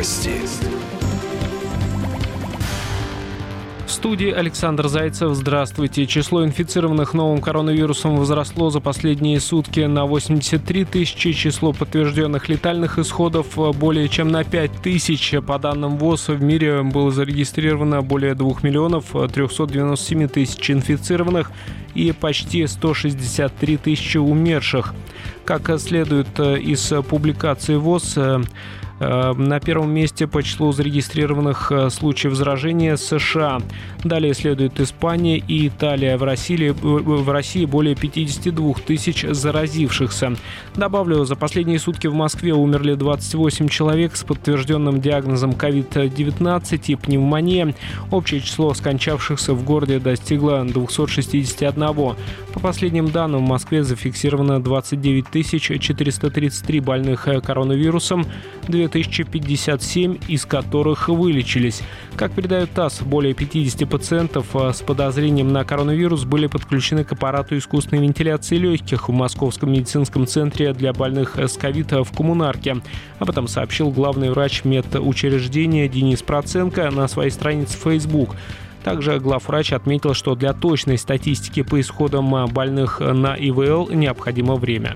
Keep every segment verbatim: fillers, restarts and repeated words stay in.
Новости. В студии Александр Зайцев. Здравствуйте. Число инфицированных новым коронавирусом возросло за последние сутки на восемьдесят три тысячи. Число подтвержденных летальных исходов более чем на пять тысяч. По данным ВОЗ, в мире было зарегистрировано более двух миллионов трехсот девяноста семи тысяч инфицированных и почти сто шестьдесят три тысячи умерших. Как следует из публикации ВОЗ, на первом месте по числу зарегистрированных случаев заражения США. Далее следует Испания и Италия. В России, в России более пятьдесят два тысяч заразившихся. Добавлю, за последние сутки в Москве умерли двадцать восемь человек с подтвержденным диагнозом ковид девятнадцать и пневмония. Общее число скончавшихся в городе достигло двухсот шестидесяти одного. По последним данным, в Москве зафиксировано двадцать девять тысяч четыреста тридцать три больных коронавирусом, две тысячи пятьдесят семь из которых вылечились. Как передает ТАСС, более пятьдесят пациентов с подозрением на коронавирус были подключены к аппарату искусственной вентиляции легких в Московском медицинском центре для больных с ковид в Коммунарке. Об этом сообщил главный врач медучреждения Денис Проценко на своей странице в Facebook. Также главврач отметил, что для точной статистики по исходам больных на ИВЛ необходимо время.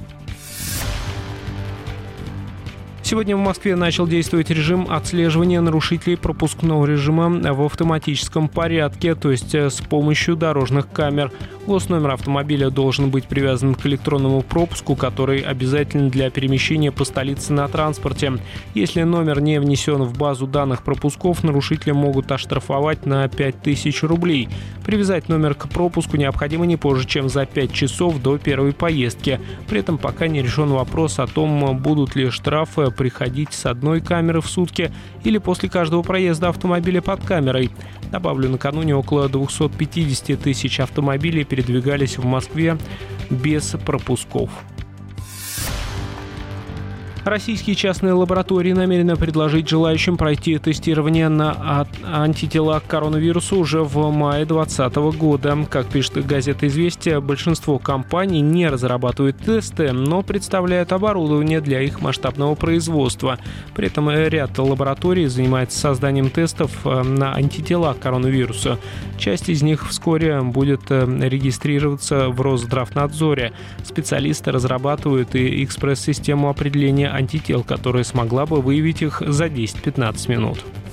Сегодня в Москве начал действовать режим отслеживания нарушителей пропускного режима в автоматическом порядке, то есть с помощью дорожных камер. Госномер автомобиля должен быть привязан к электронному пропуску, который обязателен для перемещения по столице на транспорте. Если номер не внесен в базу данных пропусков, нарушители могут оштрафовать на пять тысяч рублей. Привязать номер к пропуску необходимо не позже, чем за пять часов до первой поездки. При этом пока не решен вопрос о том, будут ли штрафы приходить с одной камеры в сутки или после каждого проезда автомобиля под камерой. Добавлю, накануне около двухсот пятидесяти тысяч автомобилей передвигались в Москве без пропусков. Российские частные лаборатории намерены предложить желающим пройти тестирование на антитела к коронавирусу уже в мае две тысячи двадцатого года. Как пишет газета «Известия», большинство компаний не разрабатывают тесты, но представляют оборудование для их масштабного производства. При этом ряд лабораторий занимается созданием тестов на антитела к коронавирусу. Часть из них вскоре будет регистрироваться в Росздравнадзоре. Специалисты разрабатывают и экспресс-систему определения антител, которая смогла бы выявить их за десять-пятнадцать минут.